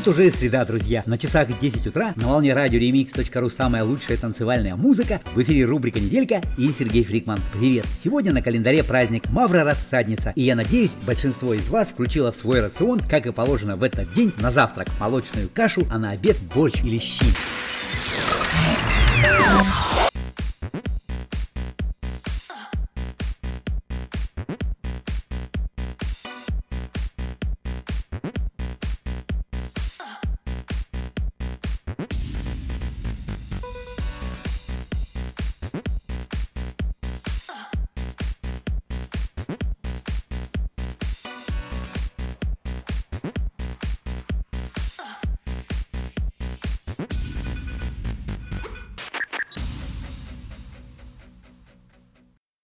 Вот уже и среда, друзья. На часах 10 утра на волне радио Remix.ru самая лучшая танцевальная музыка. В эфире рубрика «Неделька» и Сергей Фрикман. Привет! Сегодня на календаре праздник Мавра-Рассадница. И я надеюсь, большинство из вас включило в свой рацион, как и положено в этот день, на завтрак молочную кашу, а на обед борщ или щи.